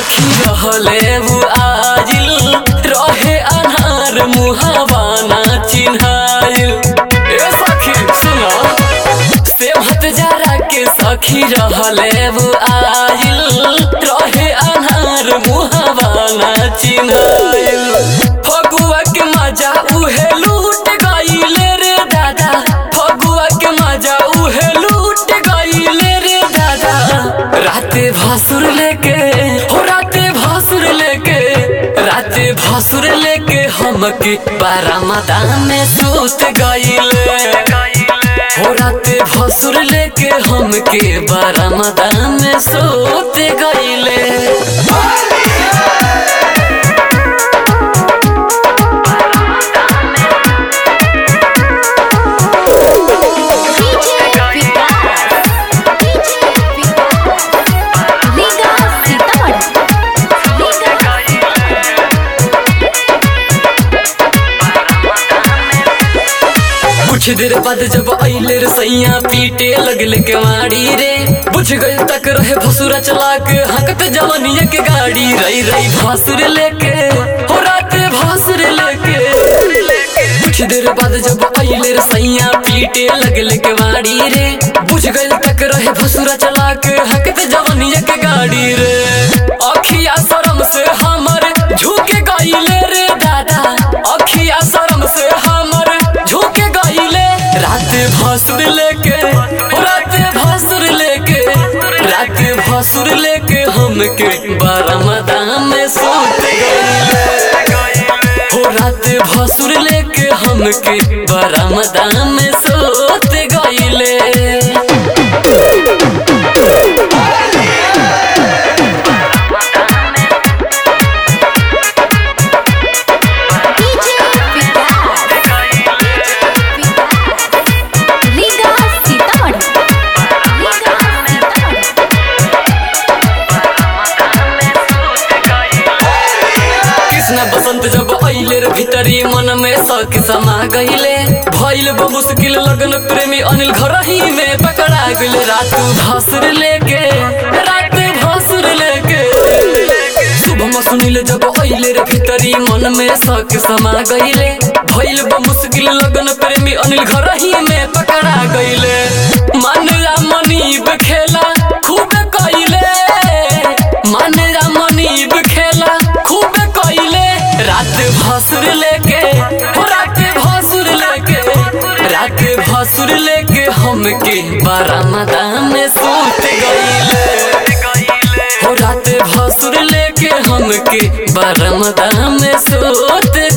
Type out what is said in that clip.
सखी रहले वो आजिल रहे अनहार मुहावाना चिन्हाइल। ए सखी सुनो सेवहत जरा के सखी रहले वो आजिल रहे अनहार मुहावाना चिन्हाइल। फगुआ के मजा उहे लूट गइले रे दादा, फगुआ के मजा उहे लूट गइले रे दादा। राते भासुर लेके हो राते भासुर लेके राते भासुर लेके हमके बारामदा में सूत गइले। हो राते भासुर लेके हमके बारामदा में सूत गइले। कुछ देर बाद जब अइले रे सैया पीटे लगले के मारी रे, बुझ गए तक रहे भसुरा चला के हकत जवनिया के गाड़ी। रई रई भासुर लेके हो राते भासुर लेके। कुछ देर बाद जब अइले रे सैया पीटे लगले के मारी रे, बुझ गए तक रहे भसुरा चला के हकत जवनिया के गाड़ी रे। अखिया शरम से हमर झुके गइले रे दादा, अखिया शरम से हमर झुके गइले। राते भासुर लेके हो राते भासुर लेके राते भासुर लेके हमके बारामदा में सूत गइले। हो राते भासुर लेके हमके बारामदा में सूत गइले। बसंत जब अइले रे भीतरी मन में शक समा गइले, भइल बा मुश्किल लगन प्रेमी अनिल घर ही में पकड़ा गइले। रात भासुर लेके रात भासुर लेके सुबह सुनिल जब अइले रे भीतरी मन में शक समा गइले, भइल बा मुश्किल लगन प्रेमी अनिल घर ही में पकड़ा गइले। मानला मनीब खेला खूब कइले, मानला मनीब खेला खूब कइले। रात भासुर लेके हो रात भासुर लेके रात भासुर लेके हमके बारामदा में सूत गइले। हो रात भासुर लेके हमके बारामदा में सूत